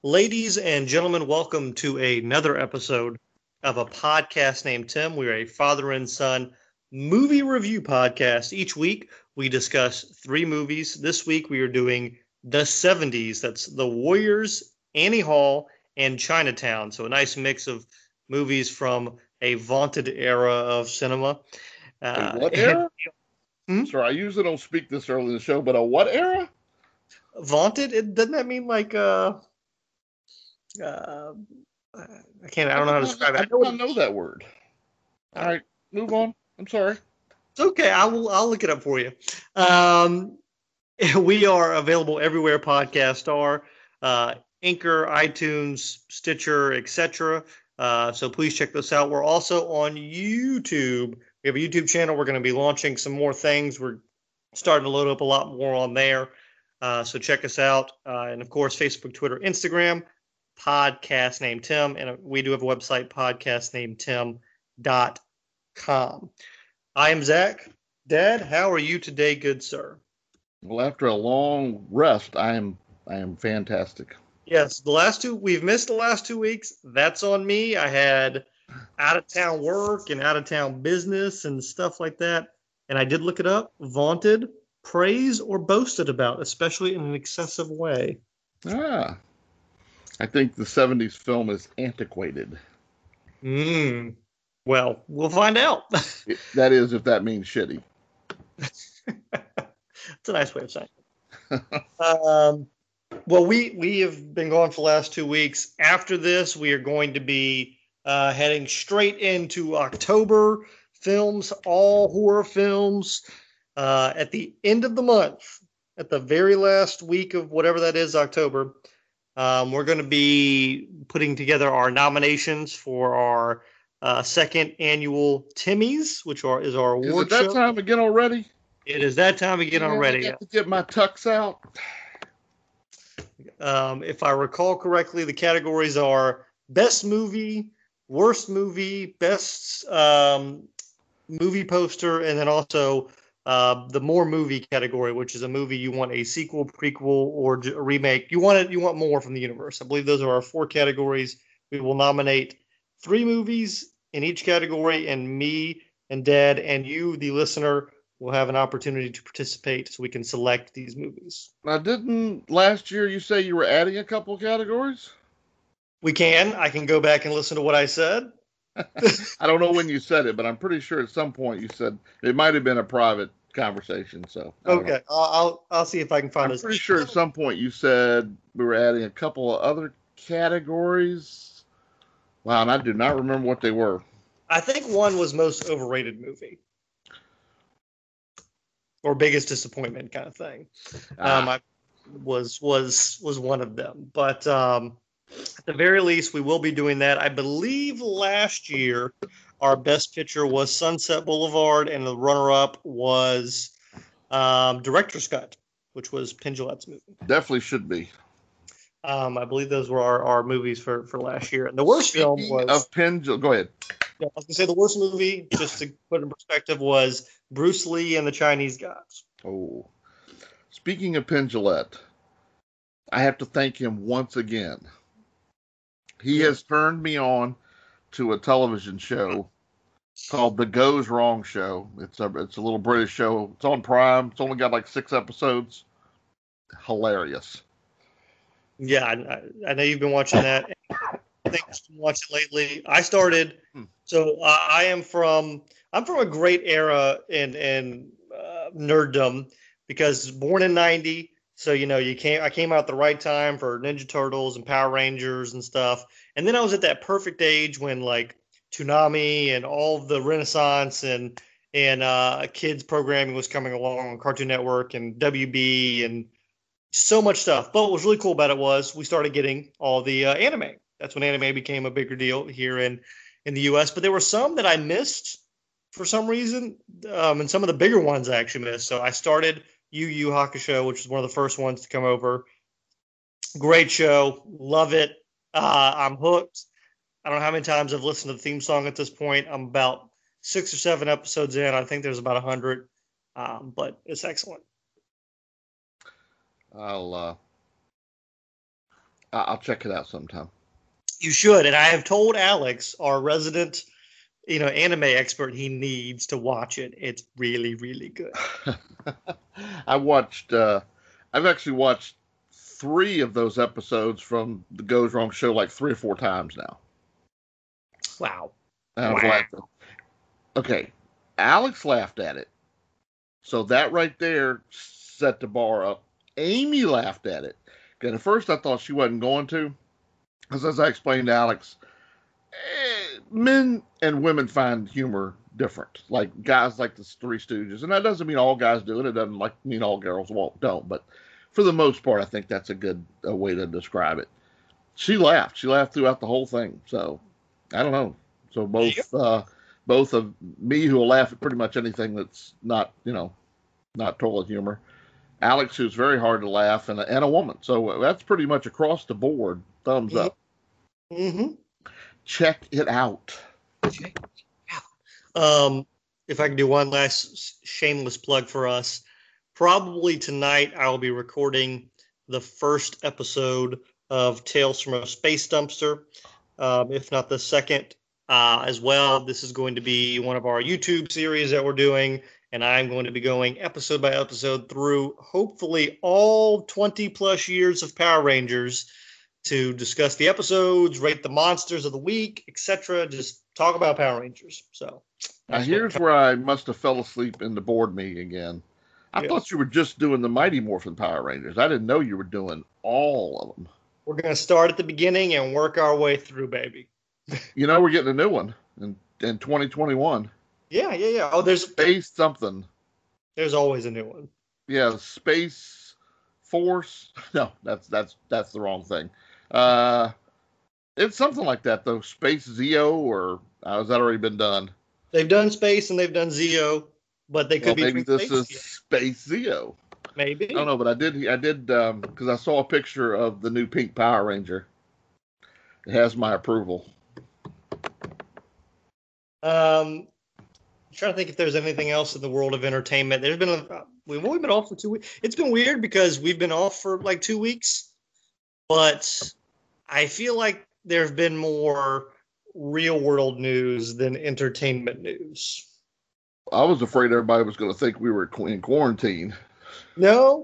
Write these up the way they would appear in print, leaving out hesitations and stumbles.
Ladies and gentlemen, welcome to another episode of a podcast named Tim. We're a father and son movie review podcast. Each week, we discuss three movies. This week, we are doing the 70s. That's The Warriors, Annie Hall, and Chinatown. So a nice mix of movies from a vaunted era of cinema. What era? Hmm? Sorry, I usually don't speak this early in the show, but a what era? Vaunted? Doesn't that mean like I can't. I don't know how to describe it. I don't know that word. All right, move on. I'm sorry. It's okay. I'll look it up for you. We are available everywhere podcasts are, Anchor, iTunes, Stitcher, etc. So please check this out. We're also on YouTube. We have a YouTube channel. We're going to be launching some more things. We're starting to load up a lot more on there. So check us out. And of course, Facebook, Twitter, Instagram, podcast named Tim. And we do have a website, podcastnamedtim.com. I am Zach. Dad, how are you today, good sir? Well, after a long rest, I am fantastic. Yes, we've missed the last 2 weeks. That's on me. I had out of town work and out of town business and stuff like that. And I did look it up. Vaunted, praised, or boasted about, especially in an excessive way. I think the 70s film is antiquated. Well, we'll find out. That is, if that means shitty. It's a nice way of saying it. Well, we have been gone for the last 2 weeks. After this, we are going to be heading straight into October films, all horror films. At the end of the month, at the very last week of whatever that is, October, we're going to be putting together our nominations for our second annual Timmys, which is our award show. Is it that time again already? It is that time again already. I got to get my tux out. If I recall correctly, the categories are best movie, worst movie, best movie poster, and then also the more movie category, which is a movie you want a sequel, prequel, or a remake. You want more from the universe. I believe those are our four categories. We will nominate 3 movies in each category, and me and Dad and you, the listener, will have an opportunity to participate so we can select these movies. Now, didn't last year you say you were adding a couple categories? We can. I can go back and listen to what I said. I don't know when you said it, but I'm pretty sure at some point you said it might have been a private conversation. So okay, I'll see if I can find. I'm pretty sure at some point you said we were adding a couple of other categories. Wow, and I do not remember what they were. I think one was most overrated movie. Or biggest disappointment kind of thing. I was one of them. But at the very least, we will be doing that. I believe last year our best picture was Sunset Boulevard, and the runner-up was Director's Cut, which was Penn Jillette's movie. Definitely should be. I believe those were our movies for last year. And the worst film was... of Penn Jillette. Go ahead. Yeah, I was going to say the worst movie, just to put in perspective, was Bruce Lee and the Chinese Gods. Oh. Speaking of Penn Jillette, I have to thank him once again. He has turned me on to a television show called The Goes Wrong Show. It's a little British show. It's on Prime. It's only got like 6 episodes. Hilarious. Yeah, I know you've been watching that. Things to watch lately. I started. So I'm from a great era in nerddom because born in '90. So I came out at the right time for Ninja Turtles and Power Rangers and stuff. And then I was at that perfect age when like Toonami and all of the Renaissance and kids programming was coming along on Cartoon Network and WB and so much stuff. But what was really cool about it was we started getting all the anime. That's when anime became a bigger deal here in the U.S. But there were some that I missed for some reason, and some of the bigger ones I actually missed. So I started Yu Yu Hakusho, which was one of the first ones to come over. Great show. Love it. I'm hooked. I don't know how many times I've listened to the theme song at this point. I'm about 6 or 7 episodes in. I think there's about 100, but it's excellent. I'll check it out sometime. You should. And I have told Alex, our resident, anime expert, he needs to watch it. It's really, really good. I've actually watched 3 of those episodes from the Goes Wrong show like 3 or 4 times now. Wow. And I was like, okay, Alex laughed at it. So that right there set the bar up. Amy laughed at it. And at first I thought she wasn't going to. Because as I explained to Alex, men and women find humor different. Like guys like the Three Stooges. And that doesn't mean all guys do it. It doesn't mean all girls don't. But for the most part, I think that's a good way to describe it. She laughed. She laughed throughout the whole thing. So, I don't know. So both of me, who will laugh at pretty much anything that's not toilet humor, Alex, who's very hard to laugh, and a woman. So that's pretty much across the board. Thumbs up. Mm-hmm. Check it out. If I can do one last shameless plug for us, probably tonight I will be recording the first episode of Tales from a Space Dumpster, if not the second as well. This is going to be one of our YouTube series that we're doing, and I'm going to be going episode by episode through hopefully all 20 plus years of Power Rangers to discuss the episodes, rate the monsters of the week, etc. Just talk about Power Rangers. So now here's where I must have fell asleep in the board meeting again. I thought you were just doing the Mighty Morphin Power Rangers. I didn't know you were doing all of them. We're going to start at the beginning and work our way through, baby. We're getting a new one in 2021. Yeah. Oh, there's Space something. There's always a new one. Yeah, Space Force. No, that's the wrong thing. It's something like that though. Space Zeo, or has that already been done? They've done Space and they've done Zeo, but they could be. Maybe this is Space Zeo. Maybe. I don't know, but I did because I saw a picture of the new Pink Power Ranger. It has my approval. I'm trying to think if there's anything else in the world of entertainment. There's been we've only been off for 2 weeks. It's been weird because we've been off for like 2 weeks, but I feel like there's been more real world news than entertainment news. I was afraid everybody was going to think we were in quarantine. No,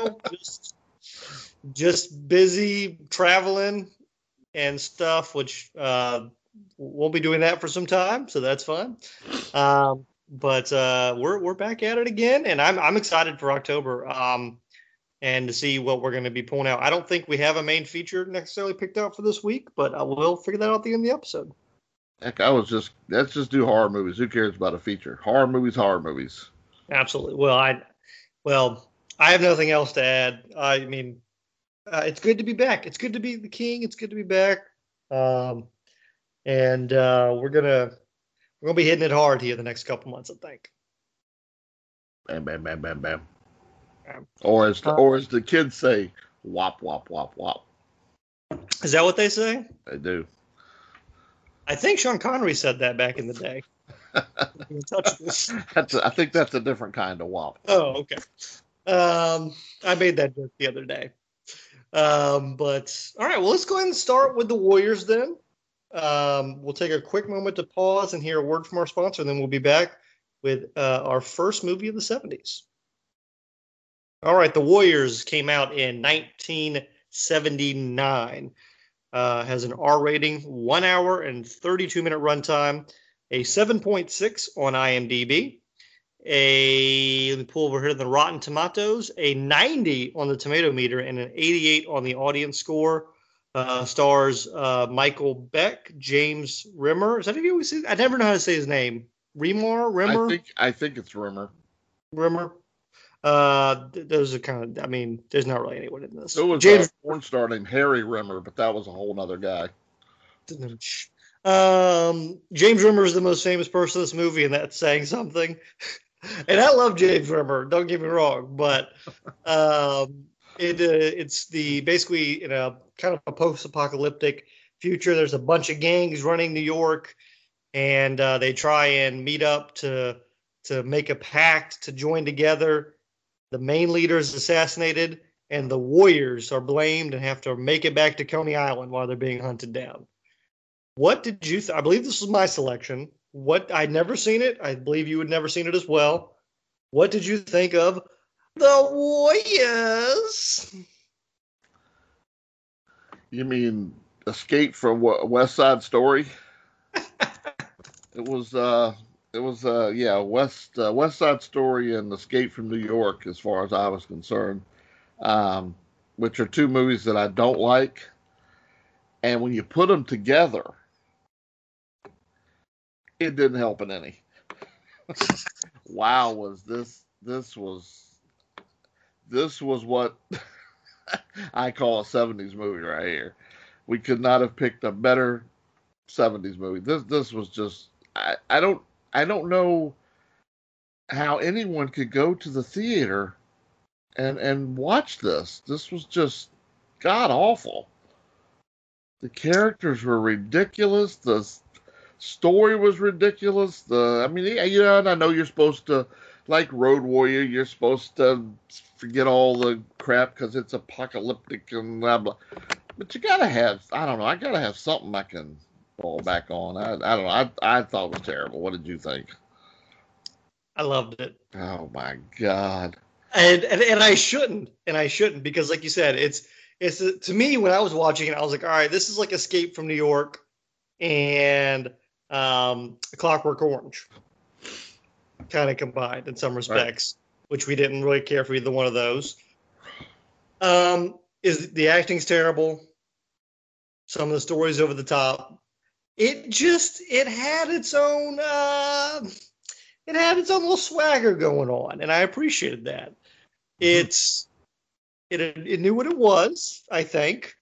just busy traveling and stuff, which we'll be doing that for some time, so that's fun. But we're back at it again, and I'm excited for October and to see what we're going to be pulling out. I don't think we have a main feature necessarily picked out for this week, but we'll figure that out at the end of the episode. Heck, let's just do horror movies. Who cares about a feature? Horror movies. Absolutely. Well, I have nothing else to add. I mean, it's good to be back. It's good to be the king. It's good to be back. And we're gonna be hitting it hard here the next couple months, I think. Bam, bam, bam, bam, bam. Or as the kids say, wop, wop, wop, wop. Is that what they say? They do. I think Sean Connery said that back in the day. Touch this. I think that's a different kind of wop. Oh, okay. I made that joke the other day. But all right, well, let's go ahead and start with the Warriors then. We'll take a quick moment to pause and hear a word from our sponsor, and then we'll be back with our first movie of the 70s. All right, The Warriors came out in 1979. Has an R rating, 1 hour and 32-minute runtime, a 7.6 on IMDb. Let me pull over here to the Rotten Tomatoes, a 90 on the tomato meter and an 88 on the audience score. Stars Michael Beck, James Rimmer. Is that who you see? I never know how to say his name. Rimmer? I think it's Rimmer. Rimmer. Those are kind of. I mean, there's not really anyone in this. There was a porn star named Harry Rimmer, but that was a whole other guy. James Rimmer is the most famous person in this movie, and that's saying something. And I love James Rimmer. Don't get me wrong, but it's basically in a kind of a post-apocalyptic future. There's a bunch of gangs running New York, and they try and meet up to make a pact to join together. The main leader is assassinated, and the Warriors are blamed and have to make it back to Coney Island while they're being hunted down. What did you I believe this was my selection. I'd never seen it. I believe you had never seen it as well. What did you think of the Warriors? You mean Escape from West Side Story? It was West Side Story and Escape from New York, as far as I was concerned, which are two movies that I don't like. And when you put them together, it didn't help in any. Wow, was this was what I call a 70s movie right here. We could not have picked a better 70s movie. This was just I don't know how anyone could go to the theater and watch this. This was just god awful. The characters were ridiculous. The story was ridiculous. And I know you're supposed to, like Road Warrior, you're supposed to forget all the crap because it's apocalyptic and blah blah. But you gotta have, I don't know, I gotta have something I can fall back on. I don't know. I thought it was terrible. What did you think? I loved it. Oh my god. And I shouldn't, because like you said, it's to me when I was watching it, I was like, all right, this is like Escape from New York and Clockwork Orange, kind of combined in some respects, right, which we didn't really care for either one of those. Is the acting's terrible? Some of the stories over the top. It had its own little swagger going on, and I appreciated that. Mm-hmm. It knew what it was, I think.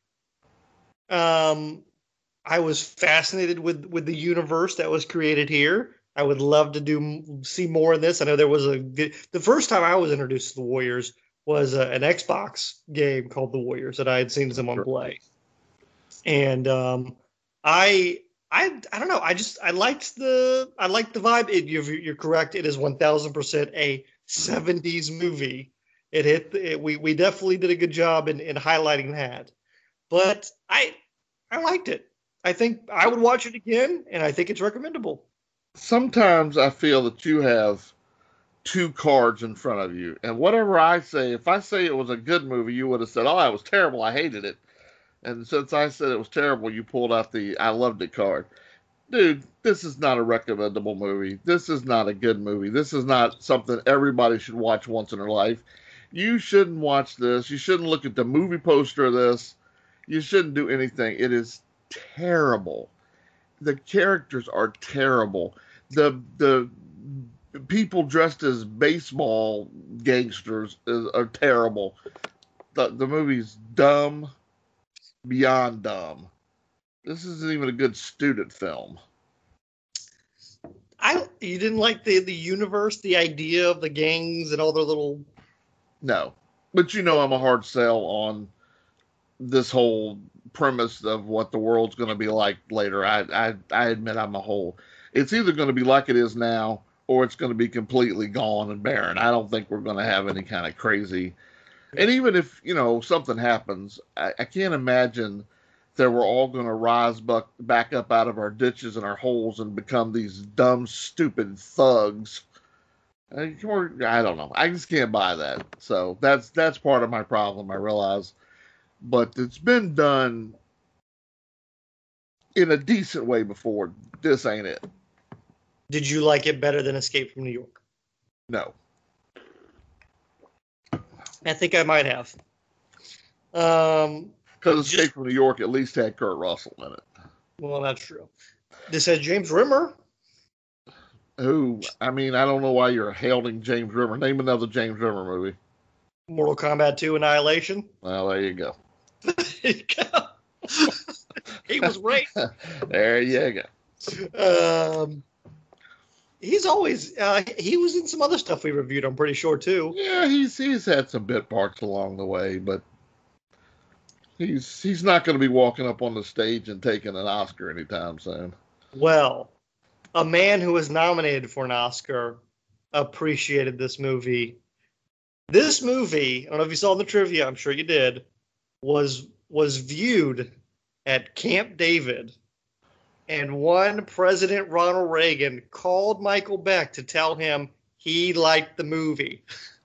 I was fascinated with the universe that was created here. I would love to see more of this. I know there was the first time I was introduced to the Warriors was an Xbox game called The Warriors that I had seen someone play, and I don't know. I liked the vibe. You're correct. It is 1000% a 70s movie. We definitely did a good job in highlighting that. But I liked it. I think I would watch it again, and I think it's recommendable. Sometimes I feel that you have two cards in front of you, and whatever I say, if I say it was a good movie, you would have said, "Oh, it was terrible. I hated it." And since I said it was terrible, you pulled out the "I loved it" card. Dude, this is not a recommendable movie. This is not a good movie. This is not something everybody should watch once in their life. You shouldn't watch this. You shouldn't look at the movie poster of this. You shouldn't do anything. It is terrible. The characters are terrible. The people dressed as baseball gangsters are terrible. The movie's dumb, beyond dumb. This isn't even a good student film. You didn't like the universe, the idea of the gangs and all their little... No. But I'm a hard sell on this whole premise of what the world's going to be like later. I admit I'm a whole... It's either going to be like it is now, or it's going to be completely gone and barren. I don't think we're going to have any kind of crazy... And even if, something happens, I can't imagine that we're all going to rise back up out of our ditches and our holes and become these dumb, stupid thugs. I don't know. I just can't buy that. So that's part of my problem, I realize. But it's been done in a decent way before. This ain't it. Did you like it better than Escape from New York? No. I think I might have. Because Escape from New York at least had Kurt Russell in it. Well, that's true. This had James Rimmer. Who, I don't know why you're hailing James Rimmer. Name another James Rimmer movie. Mortal Kombat 2 Annihilation. Well, there you go. There you go. He was right. There you go. He's always he was in some other stuff we reviewed, I'm pretty sure, too. Yeah, he's had some bit parts along the way, but he's not going to be walking up on the stage and taking an Oscar anytime soon. Well, a man who was nominated for an Oscar appreciated this movie This movie, I don't know if you saw the trivia, I'm sure you did, was viewed at Camp David, and one President Ronald Reagan called Michael Beck to tell him he liked the movie.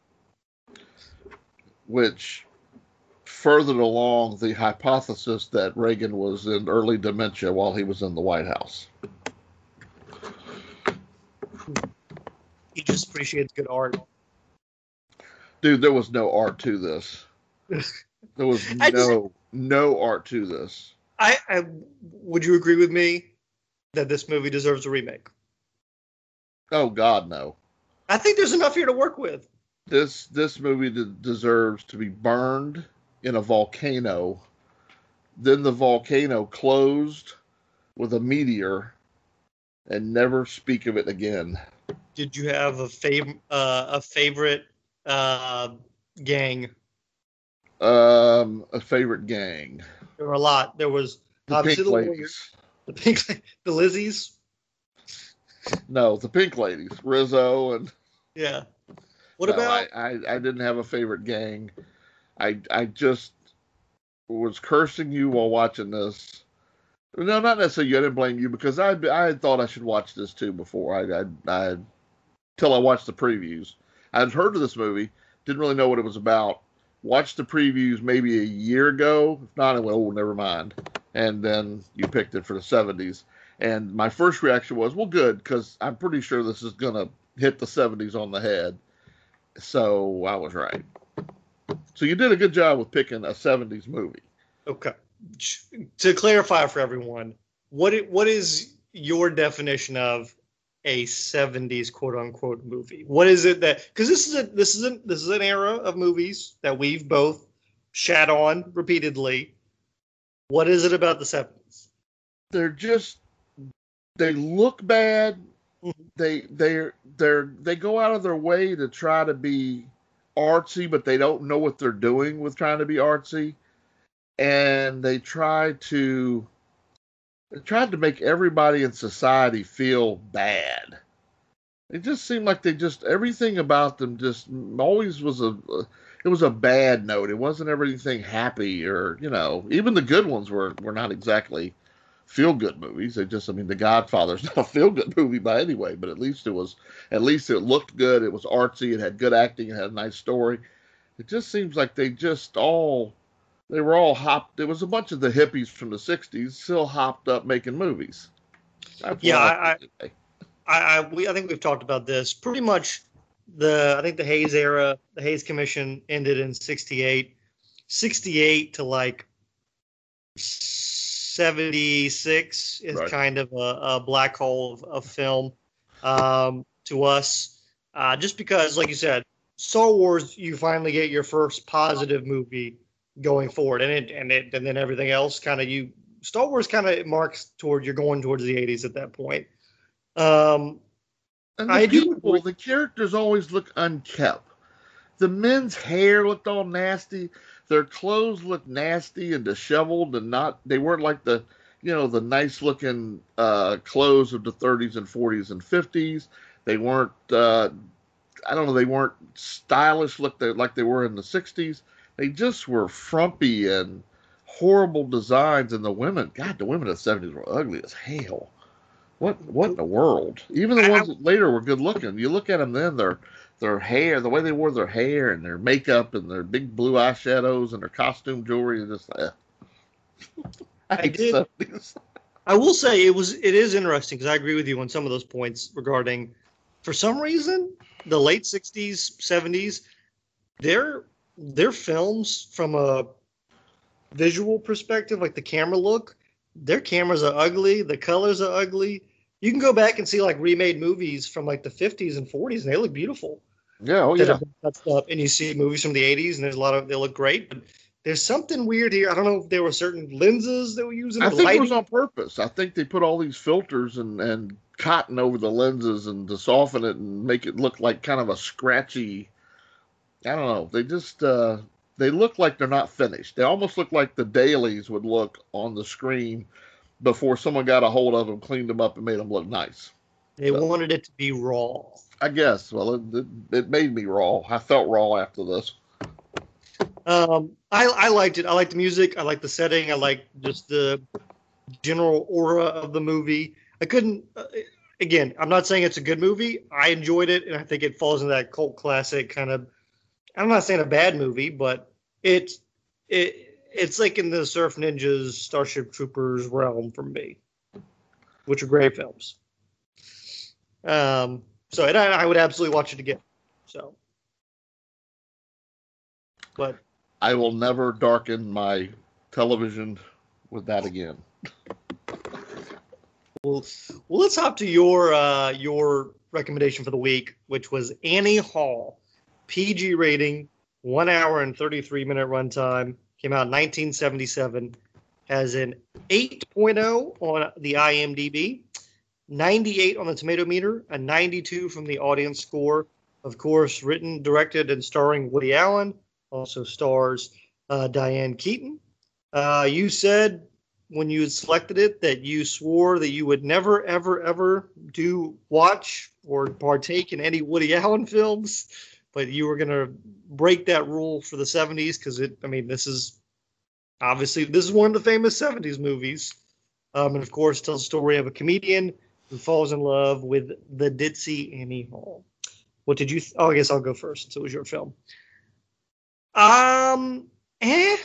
Which furthered along the hypothesis that Reagan was in early dementia while he was in the White House. He just appreciates good art. Dude, there was no art to this. There was no art to this. Would you agree with me that this movie deserves a remake? Oh God, no. I think there's enough here to work with. This movie deserves to be burned in a volcano. Then the volcano closed with a meteor, and never speak of it again. Did you have a favorite gang? A favorite gang. There were a lot. There was the obviously Pink the Ladies. Warriors, the Lizzies. No, the Pink Ladies, Rizzo and yeah. What about? I didn't have a favorite gang. I just was cursing you while watching this. No, not necessarily. I didn't blame you because I had thought I should watch this too before. I till I watched the previews. I had heard of this movie, didn't really know what it was about. Watched the previews maybe a year ago. If not, I went, oh, never mind. And then you picked it for the 70s. And my first reaction was, well, good, because I'm pretty sure this is going to hit the 70s on the head. So I was right. So you did a good job with picking a 70s movie. Okay. To clarify for everyone, what is your definition of a 70s quote unquote movie? What is it that, because this is an era of movies that we've both shat on repeatedly. What is it about the 70s? They look bad. They go out of their way to try to be artsy, but they don't know what they're doing with trying to be artsy. And they tried to make everybody in society feel bad. It just seemed like everything about them just always was a bad note. It wasn't everything happy, or, even the good ones were not exactly feel-good movies. The Godfather's not a feel-good movie by any way, but at least it looked good. It was artsy. It had good acting. It had a nice story. It just seems like they were all hopped. There was a bunch of the hippies from the 60s still hopped up making movies. I think we've talked about this. Pretty much I think the Hayes era, the Hayes Commission ended in 68. 68 to like 76 is right. Kind of a black hole of film to us. Just because, like you said, Star Wars, you finally get your first positive movie going forward, and then everything else Star Wars kind of marks you're going towards the 80s at that point. And the characters always look unkept. The men's hair looked all nasty. Their clothes looked nasty and disheveled, and they weren't like the nice looking clothes of the 30s and 40s and 50s. They weren't they weren't stylish like they were in the 60s. They just were frumpy and horrible designs. And the women of the 70s were ugly as hell. What in the world? Even the ones that later were good looking. You look at them then, their hair, the way they wore their hair and their makeup and their big blue eyeshadows and their costume jewelry, and just I will say it is interesting because I agree with you on some of those points regarding, for some reason, the late 60s, 70s, their films from a visual perspective, like the camera look, their cameras are ugly, the colors are ugly. You can go back and see like remade movies from like the 50s and 40s, and they look beautiful. Yeah, oh yeah. And you see movies from the 80s, and they look great. But there's something weird here. I don't know if there were certain lenses that were using. I think it was on purpose. I think they put all these filters and cotton over the lenses and to soften it and make it look like kind of a scratchy. I don't know. They just they look like they're not finished. They almost look like the dailies would look on the screen before someone got a hold of them, cleaned them up, and made them look nice. They So, wanted it to be raw. I guess. Well, it made me raw. I felt raw after this. I liked it. I liked the music. I liked the setting. I liked just the general aura of the movie. I couldn't. Again, I'm not saying it's a good movie. I enjoyed it, and I think it falls into that cult classic kind of. I'm not saying a bad movie, but it's like in the Surf Ninjas, Starship Troopers realm for me, which are great films. So and I would absolutely watch it again. So, but I will never darken my television with that again. well, let's hop to your recommendation for the week, which was Annie Hall, PG rating, 1 hour and 33-minute runtime, came out in 1977, has an 8.0 on the IMDb, 98 on the tomato meter, a 92 from the audience score. Of course, written, directed, and starring Woody Allen. Also stars Diane Keaton. You said when you selected it that you swore that you would never, ever, ever watch or partake in any Woody Allen films, but you were going to break that rule for the 70s because this is one of the famous 70s movies. And of course, tells the story of a comedian who falls in love with the ditzy Annie Hall. What did you? I guess I'll go first since it was your film. Eh,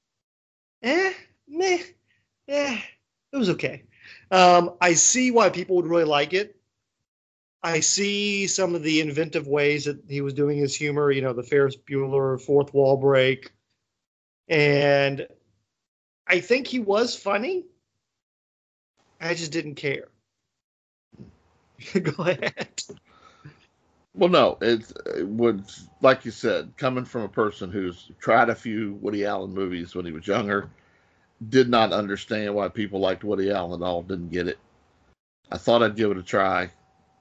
meh, it was okay. I see why people would really like it. I see some of the inventive ways that he was doing his humor. The Ferris Bueller fourth wall break, and I think he was funny. I just didn't care. Go ahead. Well, no, it would, like you said, coming from a person who's tried a few Woody Allen movies when he was younger, did not understand why people liked Woody Allen at all, didn't get it. I thought I'd give it a try.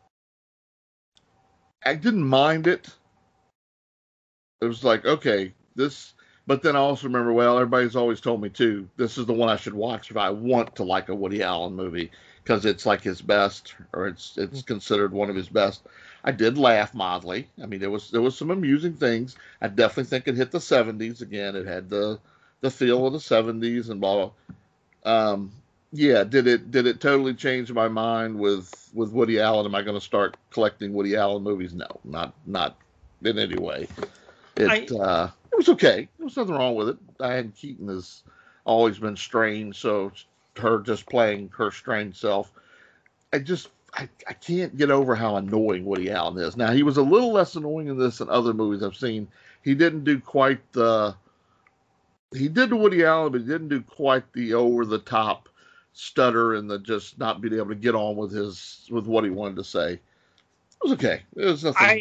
I didn't mind it. It was like, okay, this, but then I also remember, well, everybody's always told me too, this is the one I should watch if I want to like a Woody Allen movie because it's like his best, or it's considered one of his best. I did laugh mildly. I mean, there was some amusing things. I definitely think it hit the 70s again. It had the feel of the 70s and blah blah. Yeah, did it totally change my mind with Woody Allen? Am I going to start collecting Woody Allen movies? No, not in any way. It was okay. There was nothing wrong with it. Diane Keaton has always been strange, so her just playing her strange self. I can't get over how annoying Woody Allen is. Now, he was a little less annoying in this than other movies I've seen. He didn't do quite the... He did the Woody Allen, but he didn't do quite the over-the-top stutter and the just not being able to get on with what he wanted to say. It was okay. It was nothing...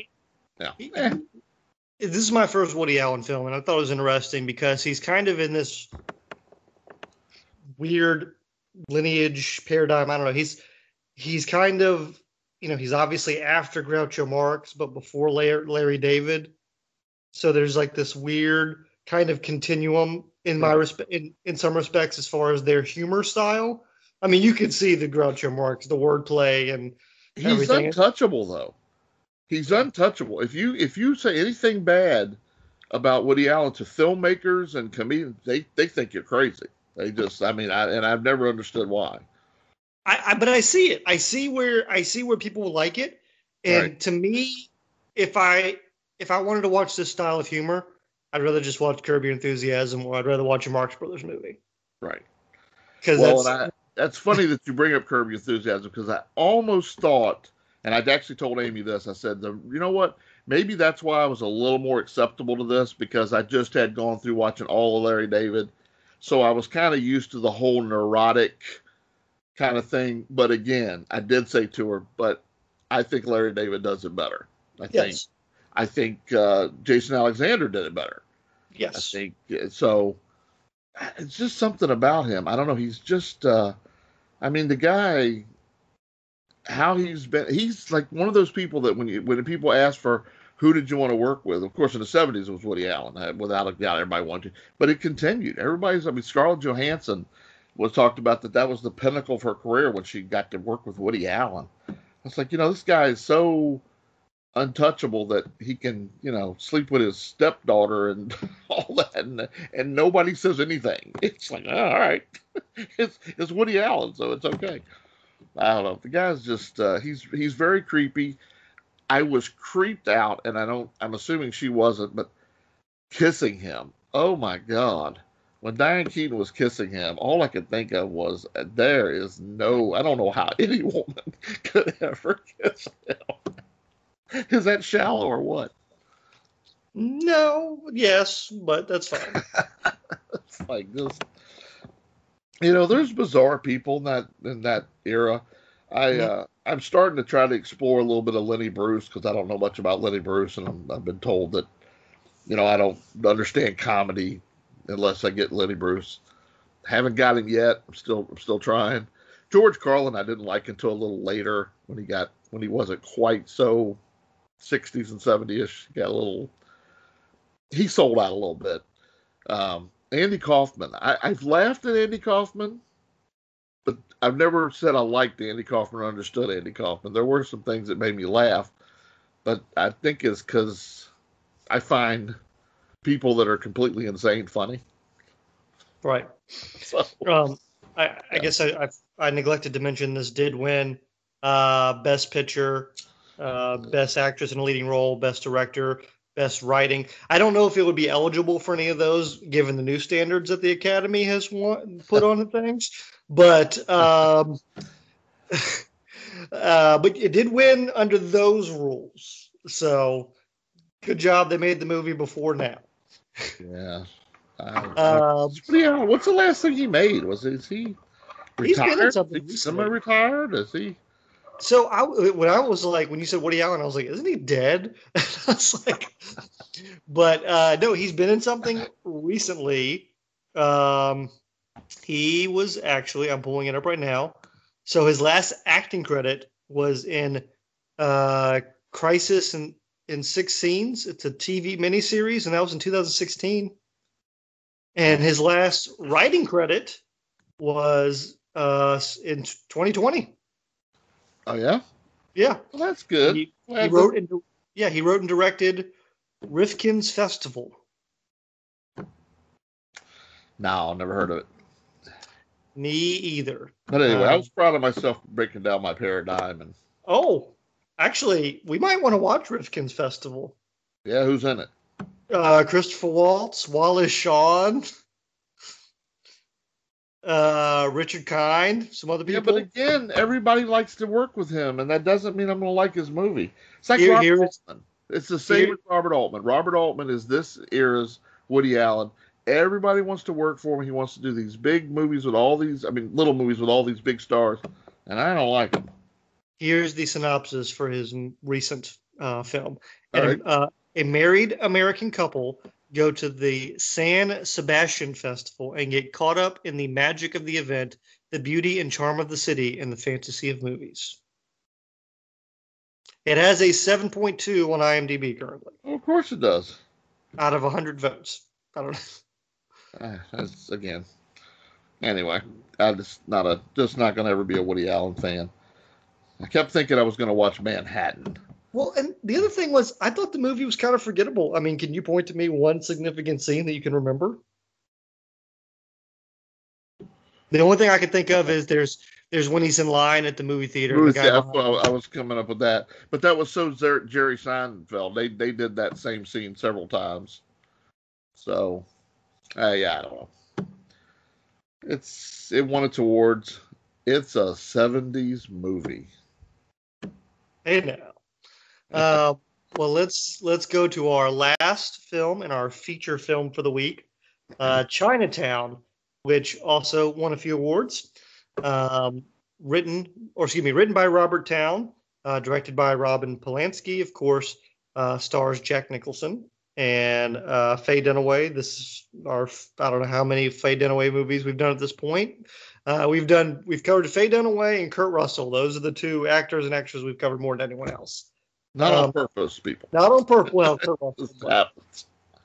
This is my first Woody Allen film, and I thought it was interesting because he's kind of in this weird lineage paradigm. I don't know. He's kind of, he's obviously after Groucho Marx, but before Larry David. So there's like this weird kind of continuum in some respects as far as their humor style. I mean, you could see the Groucho Marx, the wordplay, and everything. He's untouchable, though. He's untouchable. If you say anything bad about Woody Allen to filmmakers and comedians, they think you're crazy. They just, I've never understood why. But I see it. I see where people will like it. And right. To me, if I wanted to watch this style of humor, I'd rather just watch Curb Your Enthusiasm, or I'd rather watch a Marx Brothers movie. Right. Well, that's funny that you bring up Curb Your Enthusiasm, because I almost thought, and I'd actually told Amy this, I said, you know what? Maybe that's why I was a little more acceptable to this, because I just had gone through watching all of Larry David. So I was kind of used to the whole neurotic kind of thing. But again, I did say to her, but I think Larry David does it better. I think Jason Alexander did it better. Yes. I think so. It's just something about him. I don't know. He's just, the guy, how he's like one of those people that when people ask for who did you want to work with, of course in the 70s it was Woody Allen, without a doubt. Everybody wanted to, but it continued. Scarlett Johansson was talked about that was the pinnacle of her career when she got to work with Woody Allen. It's like, this guy is so untouchable that he can, sleep with his stepdaughter and all that, and nobody says anything. It's like, oh, all right, it's Woody Allen, so it's okay. I don't know. The guy's just he's very creepy. I was creeped out, and I'm assuming she wasn't, but kissing him. Oh my God. When Diane Keaton was kissing him, all I could think of was there is no, I don't know how any woman could ever kiss him. Is that shallow or what? No, yes, but that's fine. It's like this. There's bizarre people in that era. I'm starting to try to explore a little bit of Lenny Bruce because I don't know much about Lenny Bruce, and I've been told that I don't understand comedy unless I get Lenny Bruce. Haven't got him yet. I'm still trying. George Carlin I didn't like until a little later when he wasn't quite so 60s and 70s. He sold out a little bit. Andy Kaufman. I've laughed at Andy Kaufman, but I've never said I liked Andy Kaufman or understood Andy Kaufman. There were some things that made me laugh, but I think it's because I find people that are completely insane funny. Right. So, I guess I neglected to mention this did win Best Picture, Best Actress in a Leading Role, Best Director, Best Writing. I don't know if it would be eligible for any of those given the new standards that the Academy has put on the things, but but it did win under those rules. So good job. They made the movie before now. Yeah. What's the last thing he made? Is he retired? He's been in something semi-retired? Is he? So when you said Woody Allen, I was like, isn't he dead? I was like, but no, he's been in something recently. He was actually, I'm pulling it up right now. So his last acting credit was in Crisis in Six Scenes. It's a TV miniseries, and that was in 2016. And his last writing credit was in 2020. Oh yeah, yeah. Well, that's good. He wrote and directed Rifkin's Festival. No, never heard of it. Me either. But anyway, I was proud of myself for breaking down my paradigm. Actually, we might want to watch Rifkin's Festival. Yeah, who's in it? Christopher Waltz, Wallace Shawn, Richard Kind, some other people. Yeah, but again, everybody likes to work with him, and that doesn't mean I'm going to like his movie. It's like Robert Altman. It's the same with Robert Altman. Robert Altman is this era's Woody Allen. Everybody wants to work for him. He wants to do these big movies with little movies with all these big stars, and I don't like them. Here's the synopsis for his recent film. A married American couple go to the San Sebastian Festival and get caught up in the magic of the event, the beauty and charm of the city, and the fantasy of movies. It has a 7.2 on IMDb currently. Well, of course it does. Out of 100 votes. I don't know. Again. Anyway, I'm just not going to ever be a Woody Allen fan. I kept thinking I was going to watch Manhattan. Well, and the other thing was, I thought the movie was kind of forgettable. I mean, can you point to me one significant scene that you can remember? The only thing I can think of is there's when he's in line at the movie theater. I was coming up with that, but that was so Jerry Seinfeld. They did that same scene several times. So, yeah, I don't know. It won its awards. It's a 70s movie. Hey now. Well, let's go to our last film and our feature film for the week, Chinatown, which also won a few awards. Written by Robert Towne, directed by Robin Polanski, of course, stars Jack Nicholson and Faye Dunaway. This is I don't know how many Faye Dunaway movies we've done at this point. We've covered Faye Dunaway and Kurt Russell. Those are the two actors and actresses we've covered more than anyone else. Not on purpose, people. Not on purpose. Well, Kurt Russell. Happens.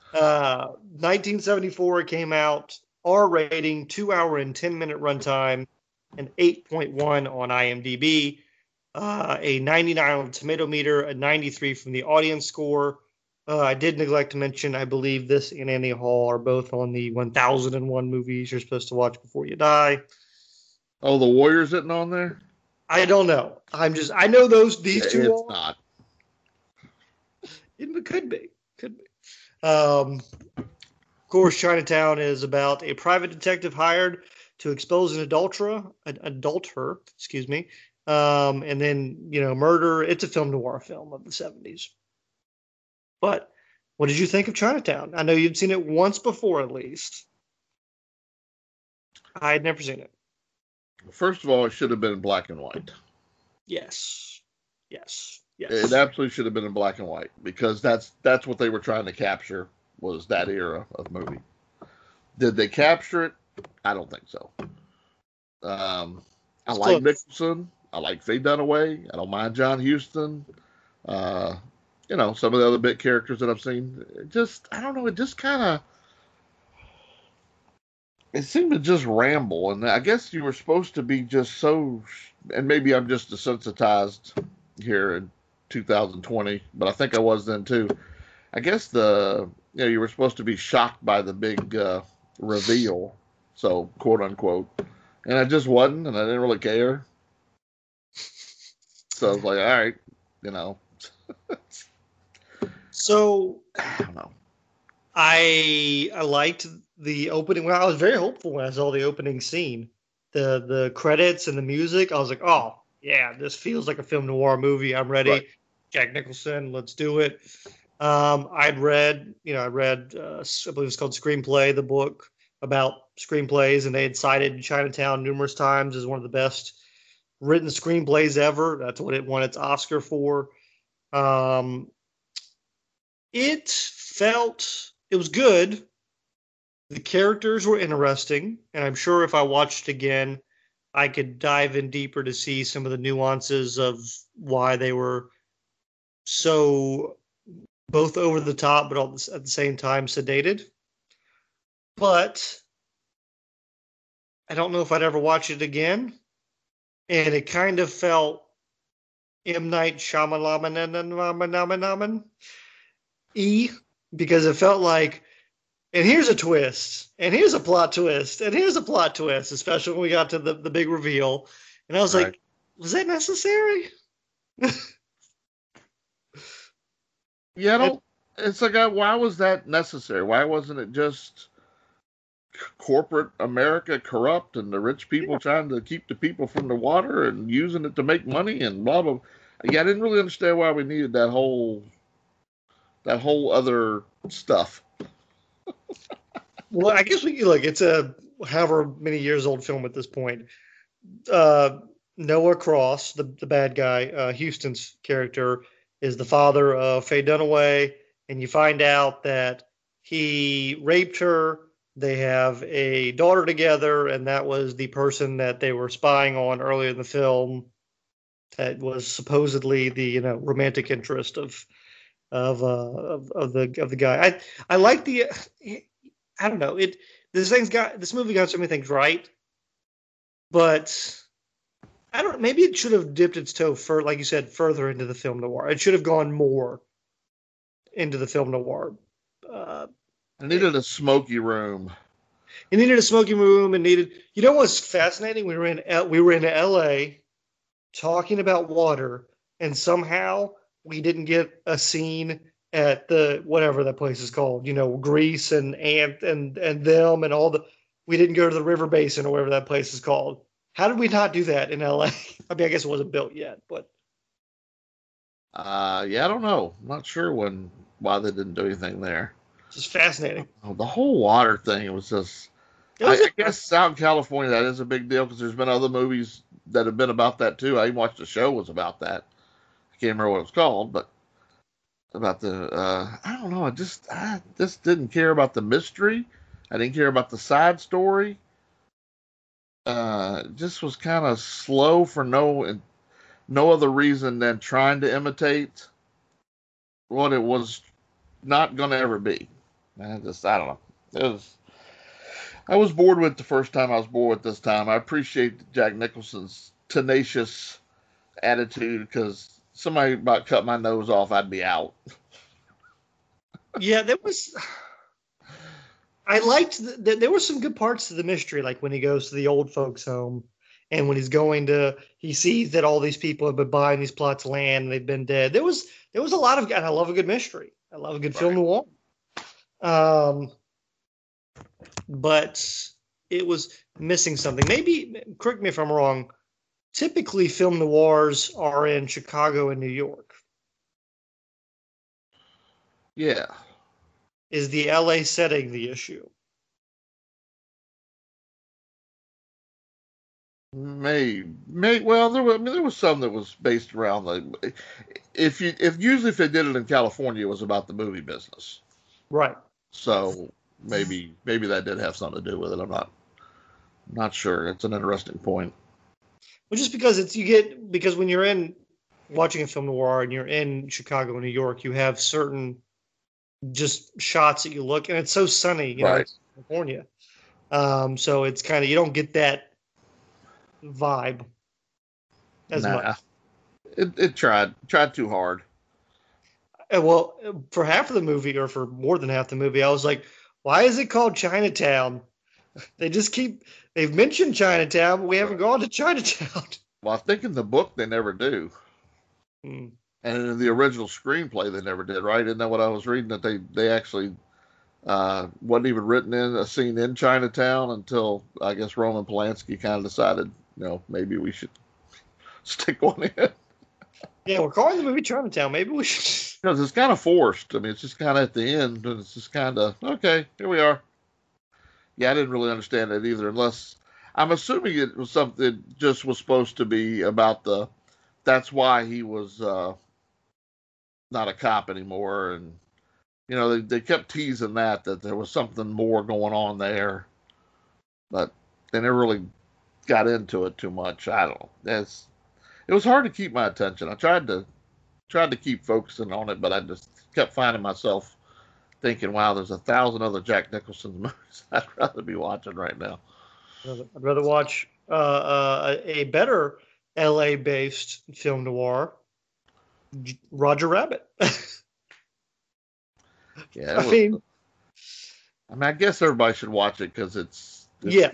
1974, it came out. R rating, 2 hour and 10 minute runtime, and 8.1 on IMDb. a 99 on the tomato meter, a 93 from the audience score. I did neglect to mention, I believe this and Annie Hall are both on the 1001 movies you're supposed to watch before you die. Oh, The Warriors isn't on there? I don't know. I know these two It's are. not. It could be. Of course, Chinatown is about a private detective hired to expose an adulterer, and then murder. It's a film noir film of the 70s. But what did you think of Chinatown? I know you'd seen it once before, at least. I had never seen it. First of all, it should have been in black and white. Yes. It absolutely should have been in black and white, because that's what they were trying to capture, was that era of movie. Did they capture it? I don't think so. I like Nicholson. I like Faye Dunaway. I don't mind John Huston. Some of the other bit characters that I've seen. I don't know. It just kind of, it seemed to just ramble. And I guess you were supposed to be just so, and maybe I'm just desensitized here in 2020, but I think I was then too. I guess you were supposed to be shocked by the big reveal, so quote unquote, and I just wasn't, and I didn't really care. So I was like, all right, So I don't know. I liked the opening. Well, I was very hopeful when I saw the opening scene, the credits and the music. I was like, oh yeah, this feels like a film noir movie. I'm ready. Right. Jack Nicholson, let's do it. I'd read, I believe it's called Screenplay, the book about screenplays, and they had cited Chinatown numerous times as one of the best written screenplays ever. That's what it won its Oscar for. It was good. The characters were interesting, and I'm sure if I watched again, I could dive in deeper to see some of the nuances of why they were so both over the top, but at the same time sedated. But I don't know if I'd ever watch it again. And it kind of felt M. Night Shyamalan because it felt like, and here's a twist, and here's a plot twist, and here's a plot twist, especially when we got to the big reveal. And I was like, was that necessary? Yeah, it's like, why was that necessary? Why wasn't it just corporate America corrupt and the rich people trying to keep the people from the water and using it to make money and blah, blah. Yeah, I didn't really understand why we needed that whole other stuff. Well, I guess it's a however many years old film at this point. Noah Cross, the bad guy, Houston's character, is the father of Faye Dunaway, and you find out that he raped her. They have a daughter together, and that was the person that they were spying on earlier in the film. That was supposedly the romantic interest of the guy. I like the. I don't know. This movie got so many things right, but I don't. Maybe it should have dipped its toe like you said, further into the film noir. It should have gone more into the film noir. It needed a smoky room. It needed a smoky room. And needed. You know what's fascinating? We were in L.A. talking about water, and somehow we didn't get a scene at the whatever that place is called. Greece and them and all the. We didn't go to the river basin or whatever that place is called. How did we not do that in LA? I mean, I guess it wasn't built yet, but. I don't know. I'm not sure why they didn't do anything there. Just fascinating. The whole water thing was just. I guess out in California that is a big deal because there's been other movies that have been about that too. I even watched a show was about that. I can't remember what it was called, but about the I don't know. I just didn't care about the mystery. I didn't care about the side story. Just was kind of slow for no other reason than trying to imitate what it was not going to ever be. I don't know. I was bored with it the first time. I was bored with this time. I appreciate Jack Nicholson's tenacious attitude because somebody about cut my nose off, I'd be out. Yeah, there was. I liked there were some good parts to the mystery, like when he goes to the old folks' home, and when he sees that all these people have been buying these plots of land and they've been dead. There was a lot of, and I love a good mystery. I love a good film noir. Um, but it was missing something. Maybe correct me if I'm wrong. Typically, film noirs are in Chicago and New York. Yeah. Is the LA setting the issue? Well, there was some that was based around the. If usually if they did it in California, it was about the movie business. Right. So maybe that did have something to do with it. I'm not sure. It's an interesting point. Well, just because when you're in watching a film noir and you're in Chicago, New York, you have certain just shots that you look, and it's so sunny, Right. it's California. So it's kind of, you don't get that vibe as much. It tried to hard. Well, for half of the movie, or for more than half the movie, I was like, why is it called Chinatown? They've mentioned Chinatown, but we haven't gone to Chinatown. Well, I think in the book they never do. And in the original screenplay they never did, right? Isn't that what I was reading? That they actually wasn't even written in a scene in Chinatown until I guess Roman Polanski kind of decided, maybe we should stick one in. Yeah, we're calling the movie Chinatown. Maybe we should. Because it's kind of forced. I mean, it's just kind of at the end, and it's just kind of, okay, here we are. Yeah, I didn't really understand it either, unless I'm assuming it was something that just was supposed to be about that's why he was not a cop anymore. And, they kept teasing that there was something more going on there. But they never really got into it too much. I don't know. It was hard to keep my attention. I tried to keep focusing on it, but I just kept finding myself thinking, wow, there's 1,000 other Jack Nicholson movies I'd rather be watching right now. I'd rather watch a better LA-based film noir, Roger Rabbit. Yeah, I guess everybody should watch it because it's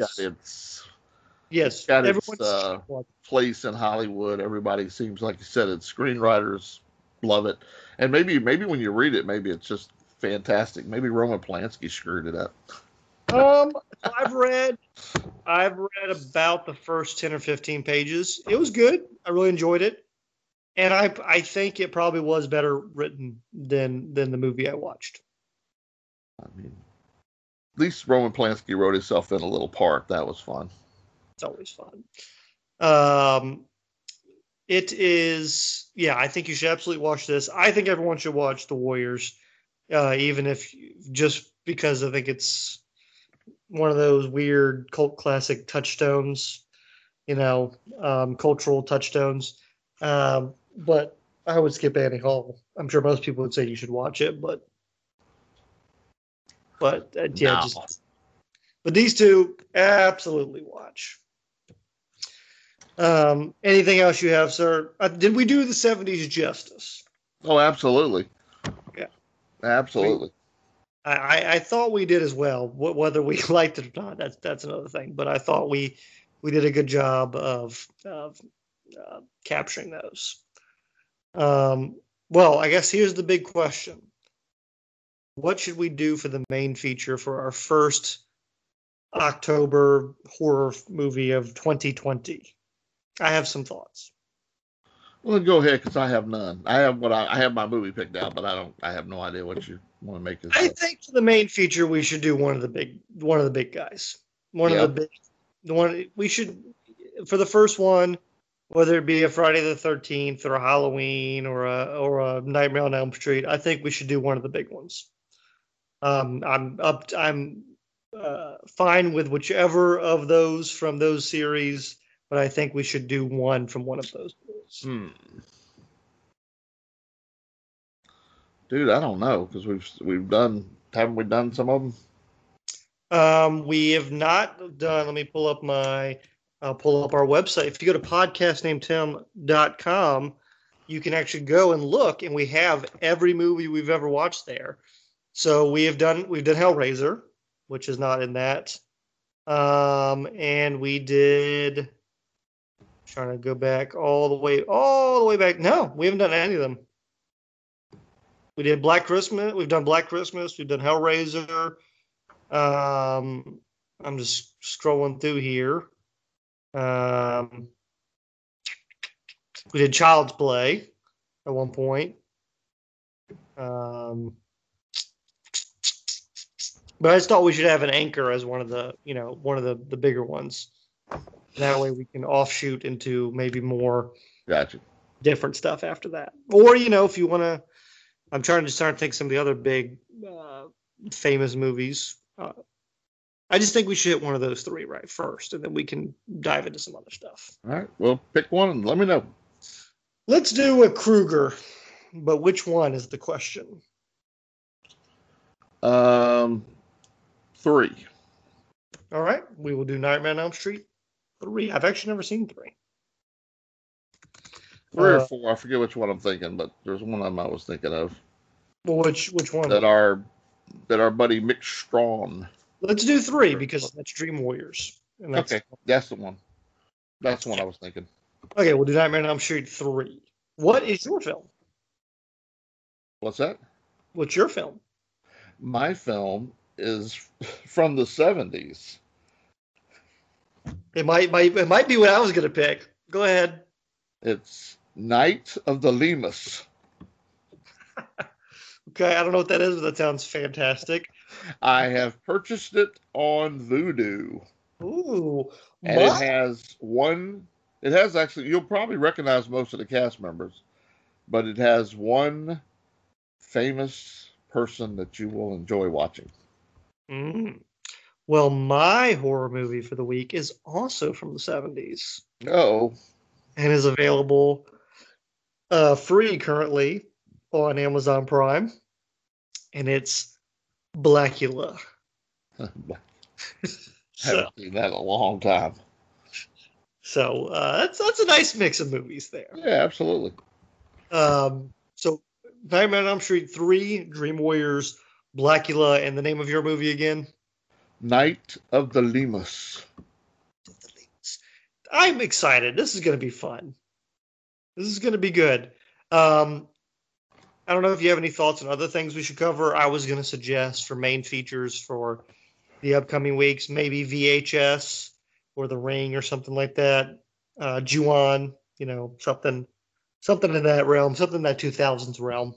got its place in Hollywood. Everybody seems, like you said, its screenwriters love it, and maybe when you read it, maybe it's just fantastic. Maybe Roman Polanski screwed it up. I've read about the first 10 or 15 pages. It was good. I really enjoyed it, and I think it probably was better written than the movie I watched. I mean, at least Roman Polanski wrote himself in a little part. That was fun. It's always fun. It is, yeah, I think you should absolutely watch this. I think everyone should watch The Warriors, even if just because I think it's one of those weird cult classic touchstones, cultural touchstones. But I would skip Annie Hall. I'm sure most people would say you should watch it, but yeah, no. But these two, absolutely watch. Anything else you have, sir? Did we do the 70s justice? Oh, absolutely. Yeah. Absolutely. I thought we did as well. Whether we liked it or not, that's another thing. But I thought we did a good job of capturing those. Well, I guess here's the big question. What should we do for the main feature for our first October horror movie of 2020? I have some thoughts. Well, go ahead, because I have none. I have my movie picked out, but I have no idea what you want to make this. I think for the main feature, we should do one of the big guys. We should, for the first one, whether it be a Friday the 13th or a Halloween or a Nightmare on Elm Street, I think we should do one of the big ones. I'm fine with whichever of those from those series, but I think we should do one from one of those movies. Dude, I don't know, because haven't we done some of them? We have not done. Let me pull up my I'll pull up our website. If you go to podcastnamedtim.com, you can actually go and look, and we have every movie we've ever watched there. So we've done Hellraiser, which is not in that. And we did, trying to go back all the way back. No, we haven't done any of them. We did Black Christmas. We've done Black Christmas. We've done Hellraiser. I'm just scrolling through here. We did Child's Play at one point. But I just thought we should have an anchor as one of the bigger ones. That way we can offshoot into maybe more different stuff after that. Or, if you want to, I'm trying to think some of the other big famous movies. I just think we should hit one of those three right first, and then we can dive into some other stuff. All right. Well, pick one and let me know. Let's do a Krueger, but which one is the question? 3. All right. We will do Nightmare on Elm Street 3. I've actually never seen 3. 3 or 4. I forget which one I'm thinking, but there's one I was thinking of. Well, which one? That our buddy Mick Strawn. Let's do 3 because that's Dream Warriors. And okay, that's the one. That's the one I was thinking. Okay, we'll do Nightmare on Elm Street 3. What is your film? What's that? What's your film? My film is from the 70s. It might be what I was going to pick. Go ahead. It's Night of the Lemurs. Okay, I don't know what that is, but that sounds fantastic. I have purchased it on Vudu. Ooh. And it has actually, you'll probably recognize most of the cast members, but it has one famous person that you will enjoy watching. Well, my horror movie for the week is also from the 70s. Oh. And is available free currently on Amazon Prime. And it's Blackula. Haven't seen that in a long time. So that's a nice mix of movies there. Yeah, absolutely. So Nightmare on Elm Street 3, Dream Warriors, Blackula, and the name of your movie again? Night of the Lemurs. I'm excited. This is going to be fun. This is going to be good. I don't know if you have any thoughts on other things we should cover. I was going to suggest for main features for the upcoming weeks, maybe VHS or The Ring or something like that. Ju-On, something in that realm, something in that 2000s realm.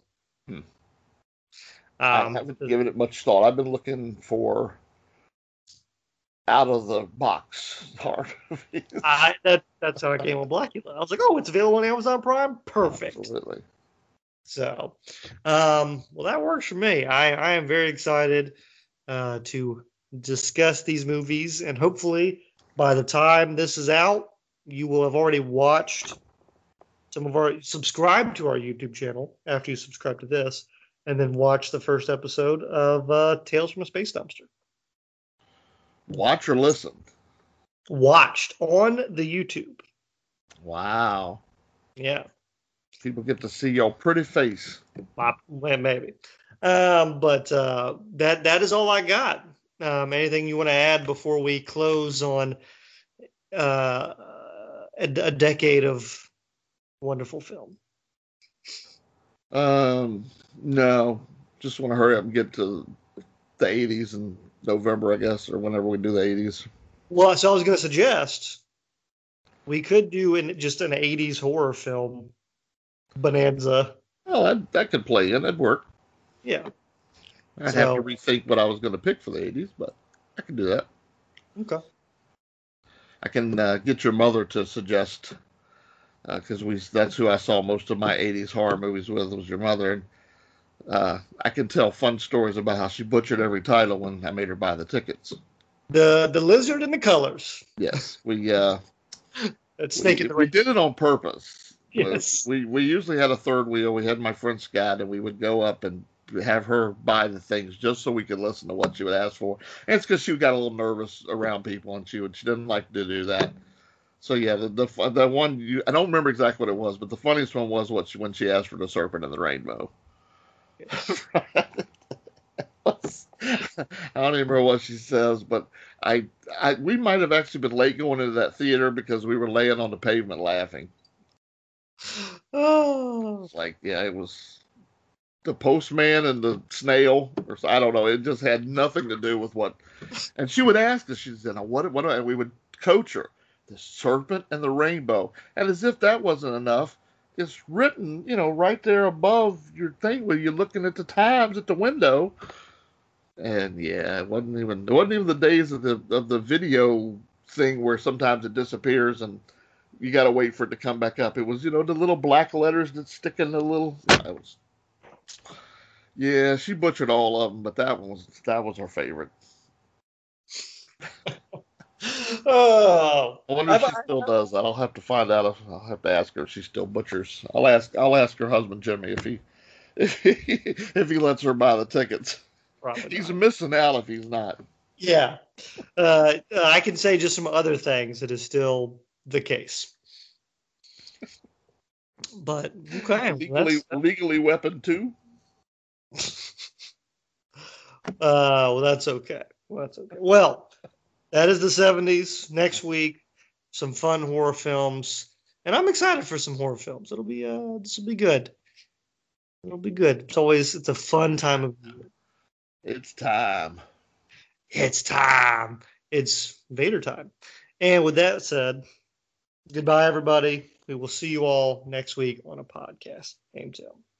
I haven't given it much thought. I've been looking for out of the box horror movies. That's how I came on Blackula. I was like, oh, it's available on Amazon Prime? Perfect. Absolutely. So, well, that works for me. I am very excited to discuss these movies, and hopefully by the time this is out, you will have already watched subscribe to our YouTube channel after you subscribe to this, and then watch the first episode of Tales from a Space Dumpster. Watch or listen? Watched on the YouTube. Wow. Yeah. People get to see your pretty face. Maybe. But that is all I got. Anything you want to add before we close on a decade of wonderful film? No. Just want to hurry up and get to the 80s in November, I guess, or whenever we do the 80s. Well, so I was going to suggest we could do just an 80s horror film bonanza. Well, that could play in. That'd work. Yeah. I'd have to rethink what I was going to pick for the 80s, but I can do that. Okay. I can get your mother to suggest, because that's who I saw most of my 80s horror movies with, was your mother. And I can tell fun stories about how she butchered every title when I made her buy the tickets. The Lizard and the Colors. Yes. We Snake in the we did it on purpose. Yes. We usually had a third wheel. We had my friend Scott, and we would go up and have her buy the things just so we could listen to what she would ask for. And it's because she got a little nervous around people, and she didn't like to do that. So yeah, the one I don't remember exactly what it was, but the funniest one was when she asked for the serpent and the rainbow. I don't even remember what she says, but we might have actually been late going into that theater because we were laying on the pavement laughing. Oh, It's like, yeah, it was the postman and the snail, or I don't know. It just had nothing to do with what. And she would ask us, she said, "What? And we would coach her, the serpent and the rainbow, and as if that wasn't enough, it's written, right there above your thing where you're looking at the times at the window." And yeah, it wasn't even the days of the video thing where sometimes it disappears and you got to wait for it to come back up. It was, the little black letters that stick in the little. It was, yeah, she butchered all of them, but that was her favorite. oh. I wonder if she still does that. I'll have to find out. I'll have to ask her if she still butchers. I'll ask her husband Jimmy if he lets her buy the tickets. Probably He's not. missing out if he's not. Yeah. I can say just some other things that is still the case. But okay, Legally weapon too. Well, that's okay. Well, that is the 70s. Next week, some fun horror films, and I'm excited for some horror films. This will be good. It'll be good. It's a fun time of year. It's time. It's time. It's Vader time. And with that said, goodbye, everybody. We will see you all next week on a podcast. Aim